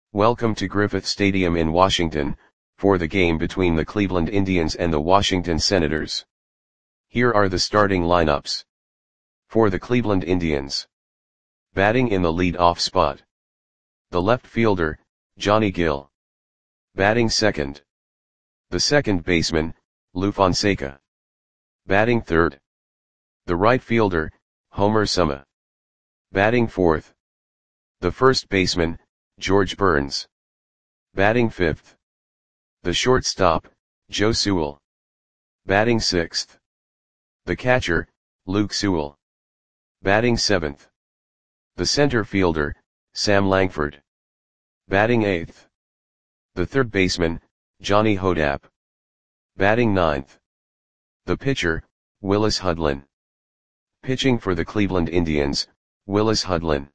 Welcome to Griffith Stadium in Washington, for the game between the Cleveland Indians and the Washington Senators. Here are the starting lineups. For the Cleveland Indians. Batting in the lead-off spot. The left fielder, Johnny Gill. Batting second. The second baseman, Lou Fonseca. Batting third. The right fielder, Homer Suma. Batting fourth. The first baseman, George Burns. Batting fifth. The shortstop, Joe Sewell. Batting sixth. The catcher, Luke Sewell. Batting seventh. The center fielder, Sam Langford. Batting eighth. The third baseman, Johnny Hodapp. Batting ninth. The pitcher, Willis Hudlin. Pitching for the Cleveland Indians, Willis Hudlin.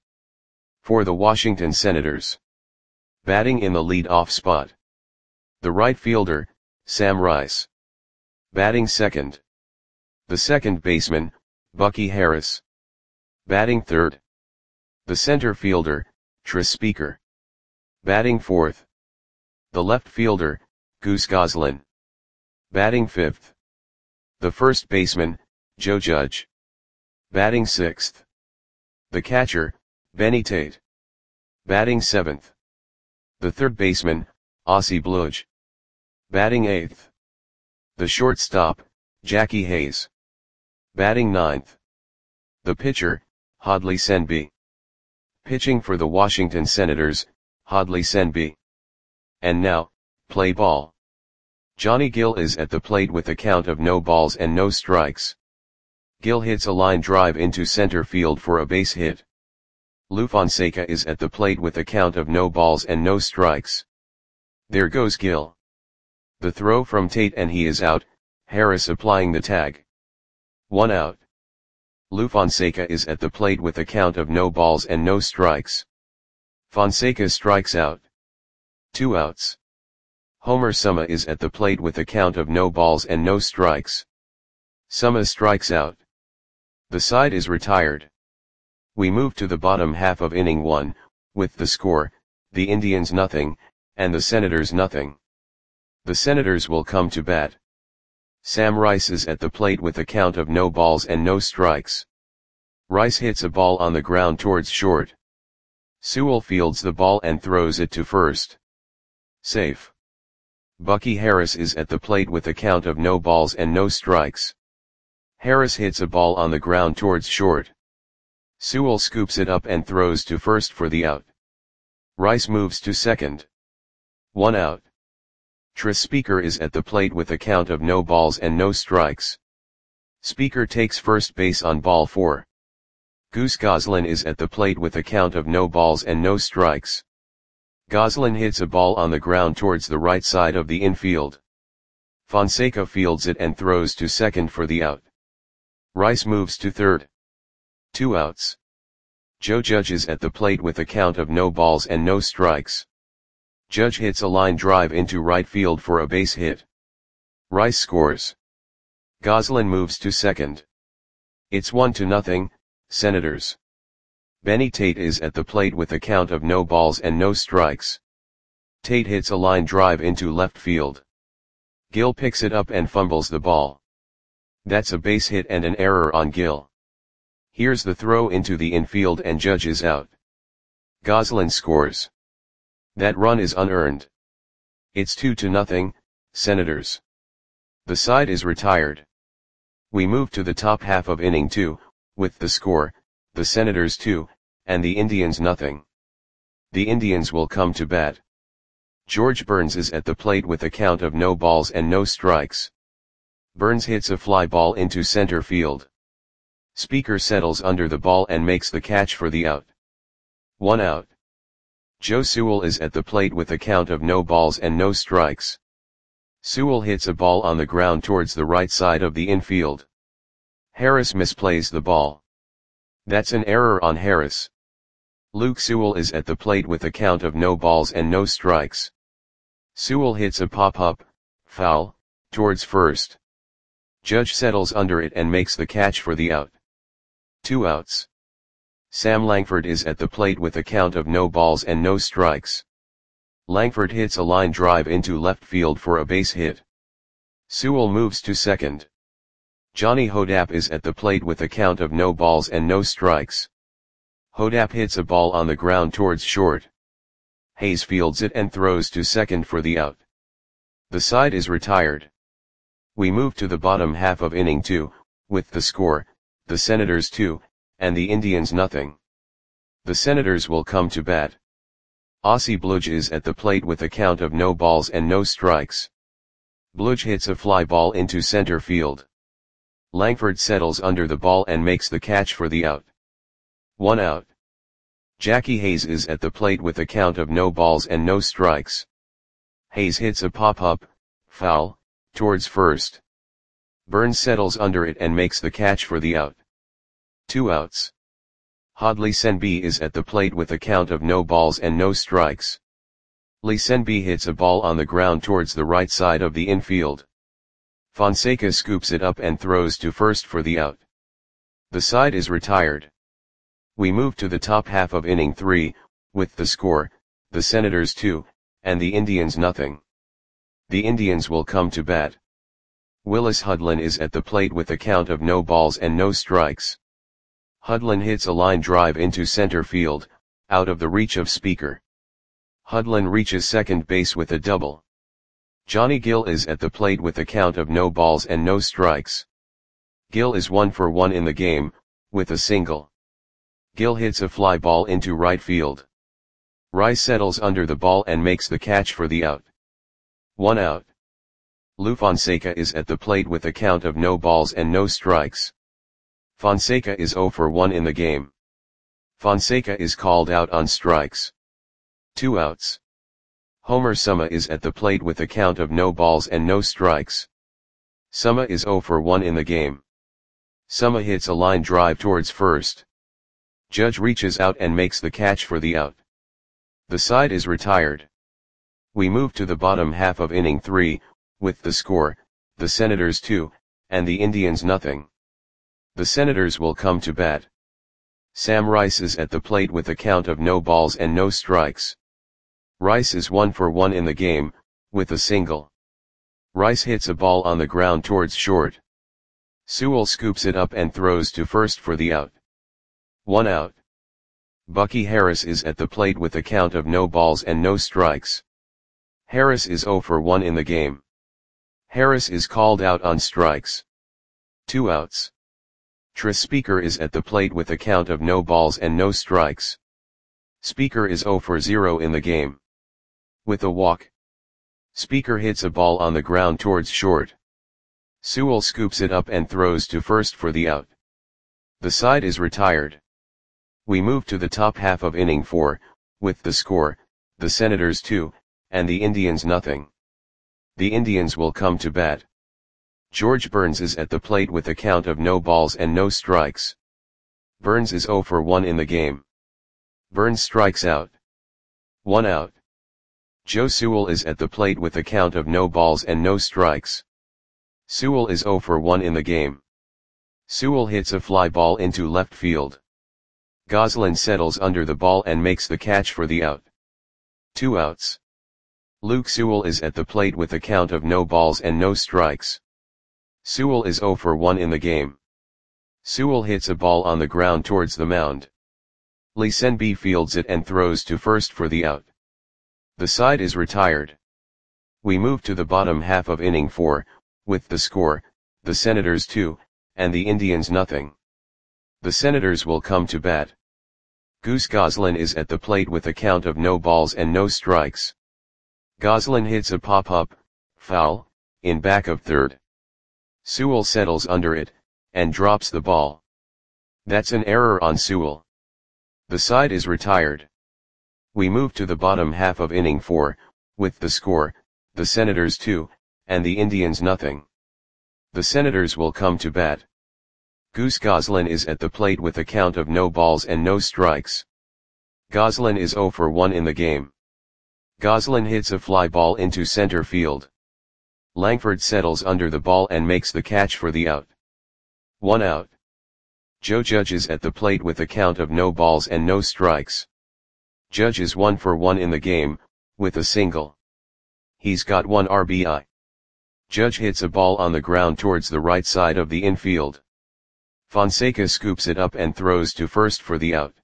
For the Washington Senators. Batting in the lead-off spot. The right fielder, Sam Rice. Batting second. The second baseman, Bucky Harris. Batting third. The center fielder, Tris Speaker. Batting fourth. The left fielder, Goose Goslin. Batting fifth. The first baseman, Joe Judge. Batting sixth. The catcher, Benny Tate. Batting seventh. The third baseman, Ossie Bluge. Batting eighth. The shortstop, Jackie Hayes. Batting ninth. The pitcher, Hadley Senby. Pitching for the Washington Senators, Hadley Senby. And now, play ball. Johnny Gill is at the plate with a count of no balls and no strikes. Gill hits a line drive into center field for a base hit. Lou Fonseca is at the plate with a count of no balls and no strikes. There goes Gill. The throw from Tate and he is out, Harris applying the tag. 1 out. Lou Fonseca is at the plate with a count of no balls and no strikes. Fonseca strikes out. 2 outs. Homer Suma is at the plate with a count of no balls and no strikes. Suma strikes out. The side is retired. We move to the bottom half of inning 1, with the score, the Indians nothing, and the Senators nothing. The Senators will come to bat. Sam Rice is at the plate with a count of no balls and no strikes. Rice hits a ball on the ground towards short. Sewell fields the ball and throws it to first. Safe. Bucky Harris is at the plate with a count of no balls and no strikes. Harris hits a ball on the ground towards short. Sewell scoops it up and throws to first for the out. Rice moves to second. 1 out. Tris Speaker is at the plate with a count of no balls and no strikes. Speaker takes first base on ball 4. Goose Goslin is at the plate with a count of no balls and no strikes. Goslin hits a ball on the ground towards the right side of the infield. Fonseca fields it and throws to second for the out. Rice moves to third. 2 outs. Joe Judge is at the plate with a count of no balls and no strikes. Judge hits a line drive into right field for a base hit. Rice scores. Goslin moves to second. It's 1-0, Senators. Benny Tate is at the plate with a count of no balls and no strikes. Tate hits a line drive into left field. Gill picks it up and fumbles the ball. That's a base hit and an error on Gill. Here's the throw into the infield and Judge is out. Goslin scores. That run is unearned. It's 2-0, Senators. The side is retired. We move to the top half of inning 2, with the score, the Senators 2, and the Indians nothing. The Indians will come to bat. George Burns is at the plate with a count of no balls and no strikes. Burns hits a fly ball into center field. Speaker settles under the ball and makes the catch for the out. 1 out. Joe Sewell is at the plate with a count of no balls and no strikes. Sewell hits a ball on the ground towards the right side of the infield. Harris misplays the ball. That's an error on Harris. Luke Sewell is at the plate with a count of no balls and no strikes. Sewell hits a pop-up, foul, towards first. Judge settles under it and makes the catch for the out. 2 outs. Sam Langford is at the plate with a count of no balls and no strikes. Langford hits a line drive into left field for a base hit. Sewell moves to second. Johnny Hodapp is at the plate with a count of no balls and no strikes. Hodapp hits a ball on the ground towards short. Hayes fields it and throws to second for the out. The side is retired. We move to the bottom half of inning 2, with the score, the Senators 2, and the Indians nothing. The Senators will come to bat. Ossie Bludge is at the plate with a count of no balls and no strikes. Bludge hits a fly ball into center field. Langford settles under the ball and makes the catch for the out. 1 out. Jackie Hayes is at the plate with a count of no balls and no strikes. Hayes hits a pop-up, foul, towards first. Burns settles under it and makes the catch for the out. 2 outs. Hodley Senby is at the plate with a count of no balls and no strikes. Lee Senby hits a ball on the ground towards the right side of the infield. Fonseca scoops it up and throws to first for the out. The side is retired. We move to the top half of inning 3, with the score, the Senators 2, and the Indians nothing. The Indians will come to bat. Willis Hudlin is at the plate with a count of no balls and no strikes. Hudlin hits a line drive into center field, out of the reach of Speaker. Hudlin reaches second base with a double. Johnny Gill is at the plate with a count of no balls and no strikes. Gill is 1 for 1 in the game, with a single. Gill hits a fly ball into right field. Rice settles under the ball and makes the catch for the out. 1 out. Lou Fonseca is at the plate with a count of no balls and no strikes. Fonseca is 0 for 1 in the game. Fonseca is called out on strikes. 2 outs. Homer Summa is at the plate with a count of no balls and no strikes. Summa is 0 for 1 in the game. Summa hits a line drive towards first. Judge reaches out and makes the catch for the out. The side is retired. We move to the bottom half of inning 3, with the score, the Senators 2, and the Indians nothing. The Senators will come to bat. Sam Rice is at the plate with a count of no balls and no strikes. Rice is 1 for 1 in the game, with a single. Rice hits a ball on the ground towards short. Sewell scoops it up and throws to first for the out. 1 out. Bucky Harris is at the plate with a count of no balls and no strikes. Harris is 0 for 1 in the game. Harris is called out on strikes. 2 outs. Tris Speaker is at the plate with a count of no balls and no strikes. Speaker is 0 for 0 in the game. With a walk. Speaker hits a ball on the ground towards short. Sewell scoops it up and throws to first for the out. The side is retired. We move to the top half of inning 4, with the score, the Senators 2, and the Indians nothing. The Indians will come to bat. George Burns is at the plate with a count of no balls and no strikes. Burns is 0 for 1 in the game. Burns strikes out. 1 out. Joe Sewell is at the plate with a count of no balls and no strikes. Sewell is 0 for 1 in the game. Sewell hits a fly ball into left field. Goslin settles under the ball and makes the catch for the out. 2 outs. Luke Sewell is at the plate with a count of no balls and no strikes. Sewell is 0 for 1 in the game. Sewell hits a ball on the ground towards the mound. Lee Senby fields it and throws to first for the out. The side is retired. We move to the bottom half of inning 4, with the score, the Senators 2, and the Indians nothing. The Senators will come to bat. Goose Goslin is at the plate with a count of no balls and no strikes. Goslin hits a pop-up, foul, in back of third. Sewell settles under it, and drops the ball. That's an error on Sewell. The side is retired. We move to the bottom half of inning 4, with the score, the Senators 2, and the Indians nothing. The Senators will come to bat. Goose Goslin is at the plate with a count of no balls and no strikes. Goslin is 0 for 1 in the game. Goslin hits a fly ball into center field. Langford settles under the ball and makes the catch for the out. 1 out. Joe Judge is at the plate with a count of no balls and no strikes. Judge is 1 for 1 in the game, with a single. He's got 1 RBI. Judge hits a ball on the ground towards the right side of the infield. Fonseca scoops it up and throws to first for the out.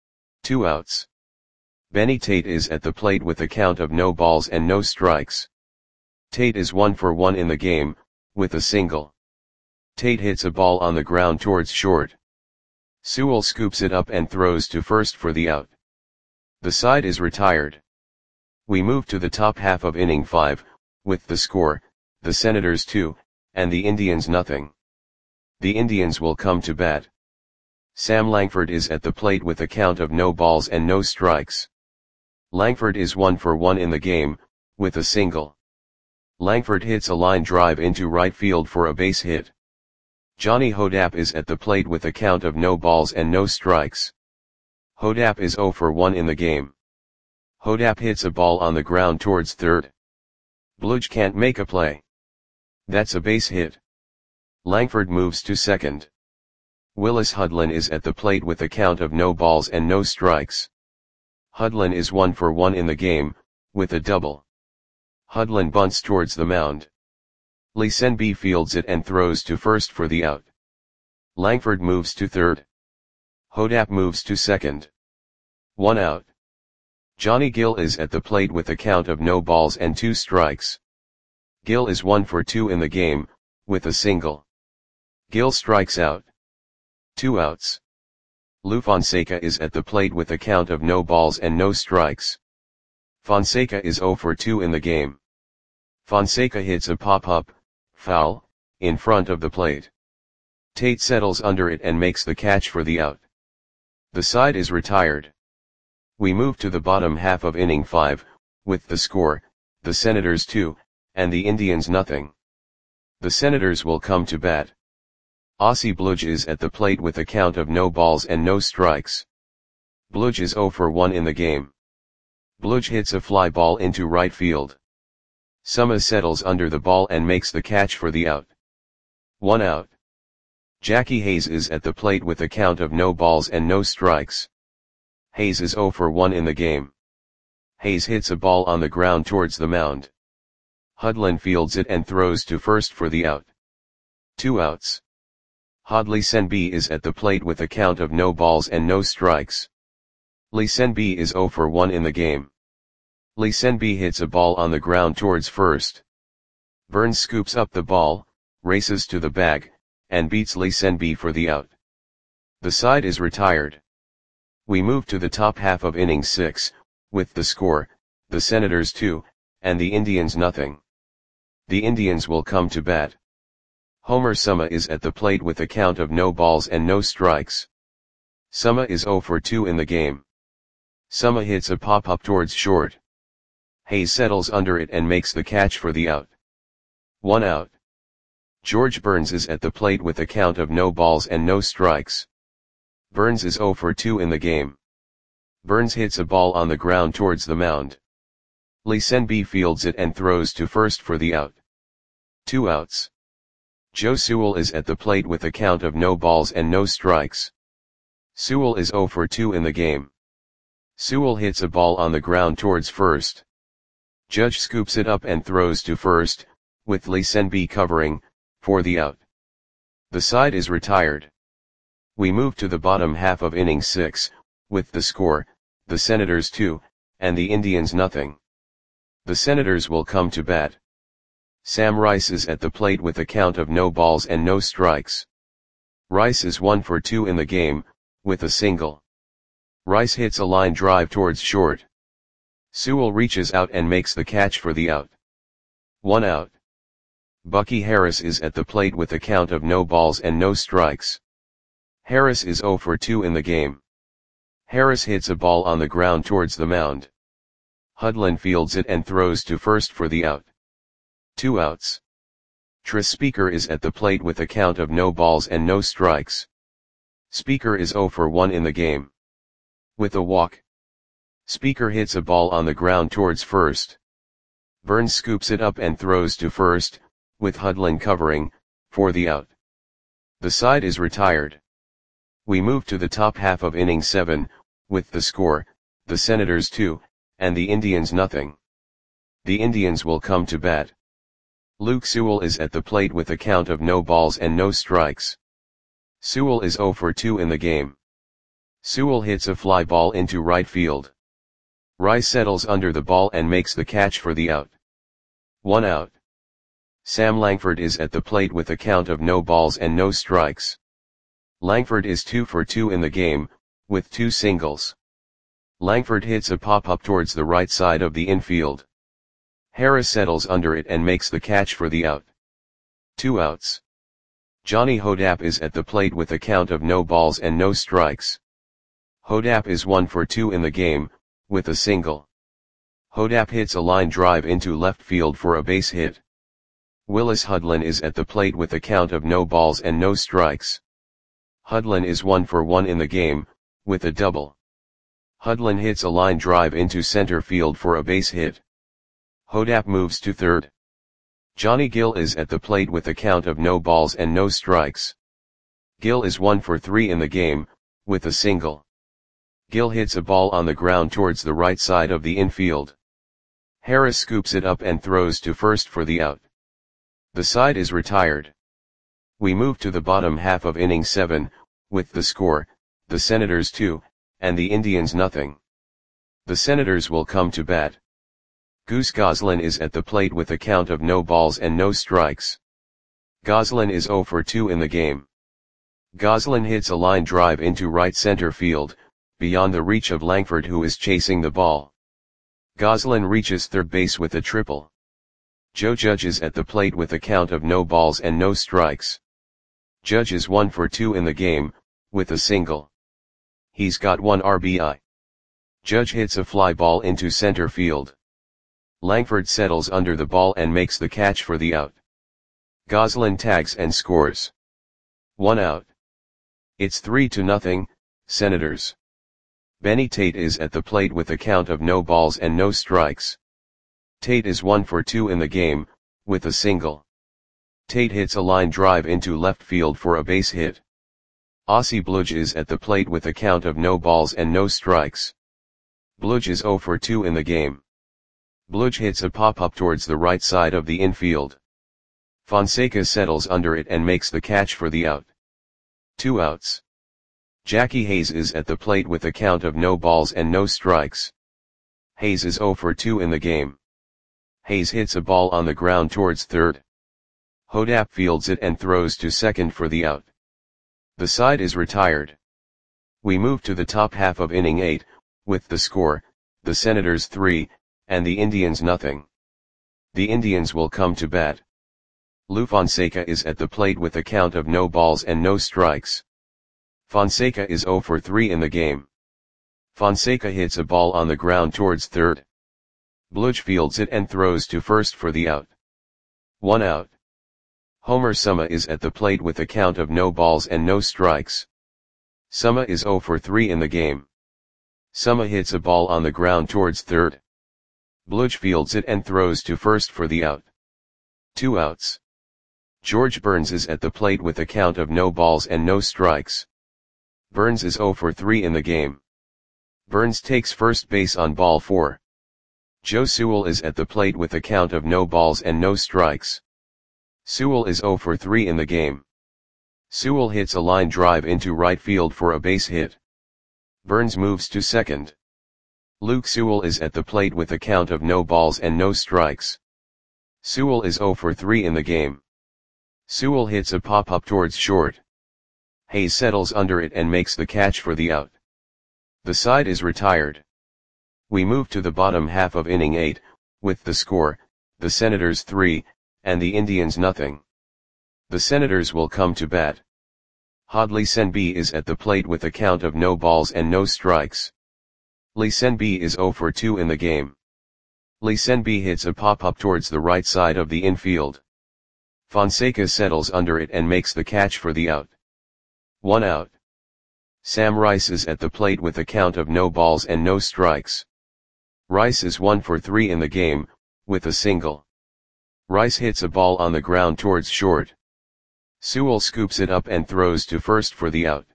2 outs. Benny Tate is at the plate with a count of no balls and no strikes. Tate is 1 for 1 in the game, with a single. Tate hits a ball on the ground towards short. Sewell scoops it up and throws to first for the out. The side is retired. We move to the top half of inning 5, with the score, the Senators 2, and the Indians nothing. The Indians will come to bat. Sam Langford is at the plate with a count of no balls and no strikes. Langford is 1 for 1 in the game, with a single. Langford hits a line drive into right field for a base hit. Johnny Hodapp is at the plate with a count of no balls and no strikes. Hodapp is 0 for 1 in the game. Hodapp hits a ball on the ground towards third. Bludge can't make a play. That's a base hit. Langford moves to second. Willis Hudlin is at the plate with a count of no balls and no strikes. Hudlin is 1 for 1 in the game, with a double. Hudlin bunts towards the mound. Lee Senby fields it and throws to first for the out. Langford moves to third. Hodapp moves to second. 1 out. Johnny Gill is at the plate with a count of no balls and 2 strikes. Gill is 1 for 2 in the game, with a single. Gill strikes out. 2 outs. Lou Fonseca is at the plate with a count of no balls and no strikes. Fonseca is 0 for 2 in the game. Fonseca hits a pop-up, foul, in front of the plate. Tate settles under it and makes the catch for the out. The side is retired. We move to the bottom half of inning 5, with the score, the Senators 2, and the Indians nothing. The Senators will come to bat. Ossie Bludge is at the plate with a count of no balls and no strikes. Bludge is 0 for 1 in the game. Bludge hits a fly ball into right field. Summa settles under the ball and makes the catch for the out. 1 out. Jackie Hayes is at the plate with a count of no balls and no strikes. Hayes is 0 for 1 in the game. Hayes hits a ball on the ground towards the mound. Hudlin fields it and throws to first for the out. 2 outs. Lee Senby is at the plate with a count of no balls and no strikes. Lee Senby is 0 for 1 in the game. Lee Senby hits a ball on the ground towards first. Burns scoops up the ball, races to the bag, and beats Lee Senby for the out. The side is retired. We move to the top half of inning 6, with the score, the Senators 2, and the Indians nothing. The Indians will come to bat. Homer Summa is at the plate with a count of no balls and no strikes. Summa is 0 for 2 in the game. Summa hits a pop-up towards short. Hayes settles under it and makes the catch for the out. 1 out. George Burns is at the plate with a count of no balls and no strikes. Burns is 0 for 2 in the game. Burns hits a ball on the ground towards the mound. Lee Senby fields it and throws to first for the out. 2 outs. Joe Sewell is at the plate with a count of no balls and no strikes. Sewell is 0 for 2 in the game. Sewell hits a ball on the ground towards first. Judge scoops it up and throws to first, with Lee Senby covering, for the out. The side is retired. We move to the bottom half of inning 6, with the score, the Senators 2, and the Indians nothing. The Senators will come to bat. Sam Langford is at the plate with a count of no balls and no strikes. Langford is 0 for 2 in the game. Lee Senby is 0 for 2 in the game. Lee Senby hits a ball on the ground towards first. Judge scoops it up and throws to first, with Lee Senby covering, for the out. The side is retired. We move to the bottom half of inning 6, with the score, the Senators 2, and the Indians nothing. The Senators will come to bat. Sam Rice is at the plate with a count of no balls and no strikes. Rice is 1 for 2 in the game, with a single. Rice hits a line drive towards short. Sewell reaches out and makes the catch for the out. 1 out. Bucky Harris is at the plate with a count of no balls and no strikes. Harris is 0 for 2 in the game. Harris hits a ball on the ground towards the mound. Hudlin fields it and throws to first for the out. 2 outs. Tris Speaker is at the plate with a count of no balls and no strikes. Speaker is 0 for 1 in the game. With a walk. Speaker hits a ball on the ground towards first. Burns scoops it up and throws to first, with Hudlin covering, for the out. The side is retired. We move to the top half of inning 7, with the score, the Senators 2, and the Indians nothing. The Indians will come to bat. Luke Sewell is at the plate with a count of no balls and no strikes. Sewell is 0 for 2 in the game. Sewell hits a fly ball into right field. Rice settles under the ball and makes the catch for the out. 1 out. Sam Langford is at the plate with a count of no balls and no strikes. Langford is 2 for 2 in the game, with 2 singles. Langford hits a pop-up towards the right side of the infield. Harris settles under it and makes the catch for the out. 2 outs. Johnny Hodapp is at the plate with a count of no balls and no strikes. Hodapp is 1 for 2 in the game, with a single. Hodapp hits a line drive into left field for a base hit. Willis Hudlin is at the plate with a count of no balls and no strikes. Hudlin is 1 for 1 in the game, with a double. Hudlin hits a line drive into center field for a base hit. Hodapp moves to third. Johnny Gill is at the plate with a count of no balls and no strikes. Gill is 1 for 3 in the game, with a single. Gill hits a ball on the ground towards the right side of the infield. Harris scoops it up and throws to first for the out. The side is retired. We move to the bottom half of inning 7, with the score, the Senators 2, and the Indians nothing. The Senators will come to bat. Goose Goslin is at the plate with a count of no balls and no strikes. Goslin is 0 for 2 in the game. Goslin hits a line drive into right center field, beyond the reach of Langford who is chasing the ball. Goslin reaches third base with a triple. Joe Judge is at the plate with a count of no balls and no strikes. Judge is 1 for 2 in the game, with a single. He's got 1 RBI. Judge hits a fly ball into center field. Langford settles under the ball and makes the catch for the out. Goslin tags and scores. 1 out. It's 3-0, Senators. Benny Tate is at the plate with a count of no balls and no strikes. Tate is 1 for 2 in the game, with a single. Tate hits a line drive into left field for a base hit. Ossie Bludge is at the plate with a count of no balls and no strikes. Bludge is 0 for 2 in the game. Bludge hits a pop-up towards the right side of the infield. Fonseca settles under it and makes the catch for the out. 2 outs. Jackie Hayes is at the plate with a count of no balls and no strikes. Hayes is 0 for 2 in the game. Hayes hits a ball on the ground towards third. Hodapp fields it and throws to second for the out. The side is retired. We move to the top half of inning 8, with the score, the Senators 3, and the Indians nothing. The Indians will come to bat. Lou Fonseca is at the plate with a count of no balls and no strikes. Fonseca is 0 for 3 in the game. Fonseca hits a ball on the ground towards third. Bludge fields it and throws to first for the out. 1 out. Homer Summa is at the plate with a count of no balls and no strikes. Summa is 0 for 3 in the game. Summa hits a ball on the ground towards third. Bludge fields it and throws to first for the out. 2 outs. George Burns is at the plate with a count of no balls and no strikes. Burns is 0 for 3 in the game. Burns takes first base on ball 4. Joe Sewell is at the plate with a count of no balls and no strikes. Sewell is 0 for 3 in the game. Sewell hits a line drive into right field for a base hit. Burns moves to second. Luke Sewell is at the plate with a count of no balls and no strikes. Sewell is 0 for 3 in the game. Sewell hits a pop-up towards short. Hayes settles under it and makes the catch for the out. The side is retired. We move to the bottom half of inning 8, with the score, the Senators 3, and the Indians nothing. The Senators will come to bat. Hadley Senbi is at the plate with a count of no balls and no strikes. Lee Senbi is 0 for 2 in the game. Lee Senbi hits a pop-up towards the right side of the infield. Fonseca settles under it and makes the catch for the out. 1 out. Sam Rice is at the plate with a count of no balls and no strikes. Rice is 1 for 3 in the game, with a single. Rice hits a ball on the ground towards short. Sewell scoops it up and throws to first for the out.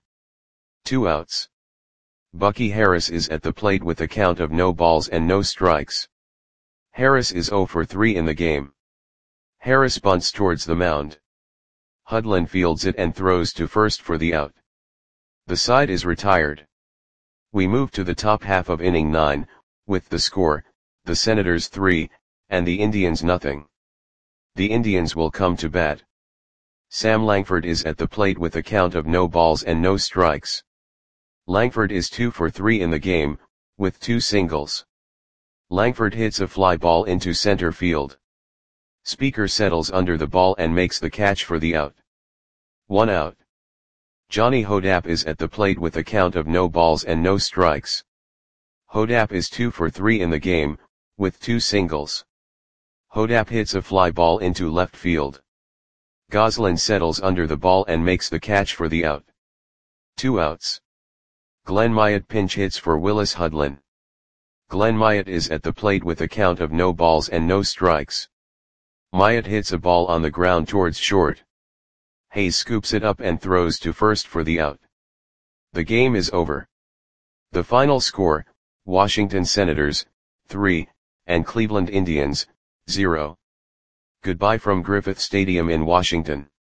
2 outs. Bucky Harris is at the plate with a count of no balls and no strikes. Harris is 0 for 3 in the game. Harris bunts towards the mound. Hudlin fields it and throws to first for the out. The side is retired. We move to the top half of inning 9, with the score, the Senators 3, and the Indians nothing. The Indians will come to bat. Sam Langford is at the plate with a count of no balls and no strikes. Langford is 2 for 3 in the game, with 2 singles. Langford hits a fly ball into center field. Speaker settles under the ball and makes the catch for the out. 1 out. Johnny Hodapp is at the plate with a count of no balls and no strikes. Hodapp is 2 for 3 in the game, with 2 singles. Hodapp hits a fly ball into left field. Goslin settles under the ball and makes the catch for the out. 2 outs. Glenn Myatt pinch hits for Willis Hudlin. Glenn Myatt is at the plate with a count of no balls and no strikes. Myatt hits a ball on the ground towards short. Hayes scoops it up and throws to first for the out. The game is over. The final score, Washington Senators, 3, and Cleveland Indians, 0. Goodbye from Griffith Stadium in Washington.